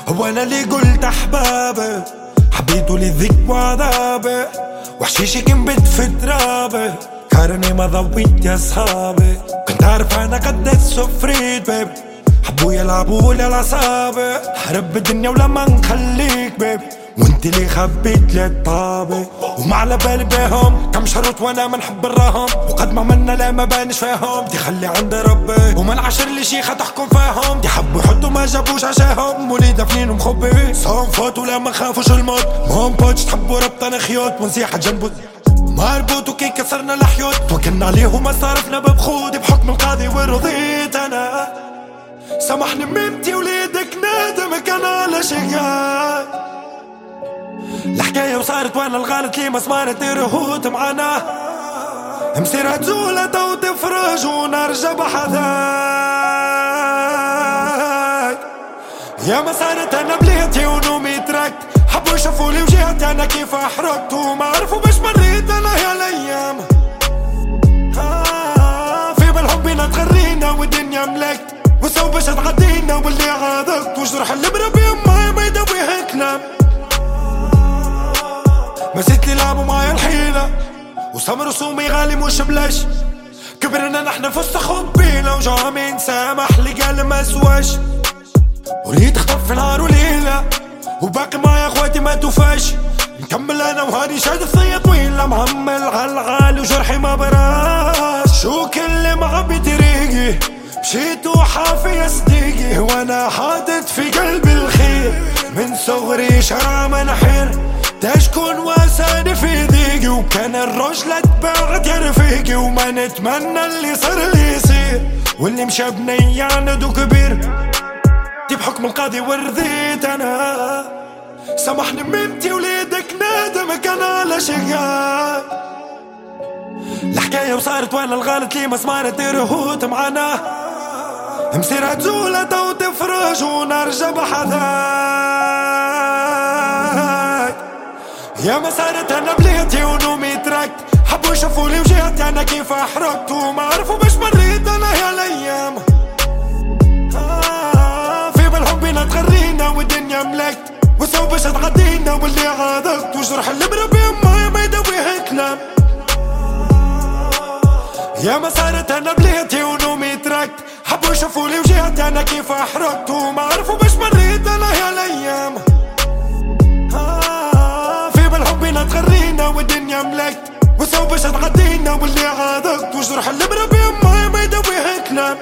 هو انا اللي قلت احبابي حبيته للذك وعذابي وحشيشي كنبت في ترابي كارني ما ضويت يا صحابي كنت عارف انا قد السفريت بيبي حبوا يلعبوا لي العصابي حرب الدنيا ولما نخليك بيبي وانت اللي خبيت لي الطابة وما على بالي بيهم كم شرط وانا منحب الرهم وقد ما عملنا لا ما بانش فيهم دي خلي عند ربي وما العشر اللي شيخة تحكم فيهم دي حبوا يحطوا ما جابوش عشاهم وليد فنين ومخبي صوم فوت ولا ما خافوش الموت مهم بوتش تحبوا ربطنا خيوط ونزيحة جنبه مربوط وكي كسرنا الحيوط توكلنا عليه وما صرفنا ببخود بحكم القاضي ورضيت انا سامحني ممتي وليدك نادم كان على شقاي الحكاية وصارت وانا الغلط لي ما صمارت رهوت معانا مسيرها تزول تو تفرج ونرجع بحذاك يا ما صارت انا بليتي ونومي تركت حبوا يشوفولي وجهتي انا كيف احرقت وما عرفوا باش مريت انا يا الايام في بالحب بينا تغرينا والدنيا ملكت وسو باش تعدينا واللي عاذقت وجرح الابره بيماي ما يداويها كلام مسيت لي لعبوا معايا الحيلة وسمر رسومي غالي مش بلاش كبرنا نحن في الصخب بينا وجوها مين سامح لي قال ما سواش وليت اختف في نهار وليلة وباقي معايا اخواتي ما توفاش نكمل انا وهاني شاد ثية طويلة مهمل عالغالي وجرحي ما براش شو كل معبي طريقي مشيت وحافي يا صديقي وانا حاطط في قلبي الخير من صغري شرع منحير تشكون واساني في ضيقي وكان الرجل تبعت يا رفيقي وما نتمنى اللي صار لي يصير واللي مشى بني يعند كبير دي بحكم القاضي ورضيت انا سامحني ممتي وليدك نادم كان على شقاي الحكاية وصارت وانا الغلط لي ما صمارت رهوت معانا مسيرها تزول تو تفرج ونرجع بحذاك يا ما صارت انا بليتي ونومي تركت حبوا يشوفولي وجهتي انا كيف احرقت وما عرفوا باش مريت انا يا الايام في بالحب بينا تغرينا والدنيا ملكت وسو باش تعدينا واللي عاذقت وجرح الابره بيماي ما يداويها كلام يا ما صارت انا بليتي ونومي تركت حبوا يشوفولي وجهتي انا كيف احرقت وما عرفوا باش مريت انا يا الايام بالحب بينا تغرينا والدنيا ملكت وسو باش تعدينا واللي عاذقت وجرح الابره بيماي ما يداويها كلام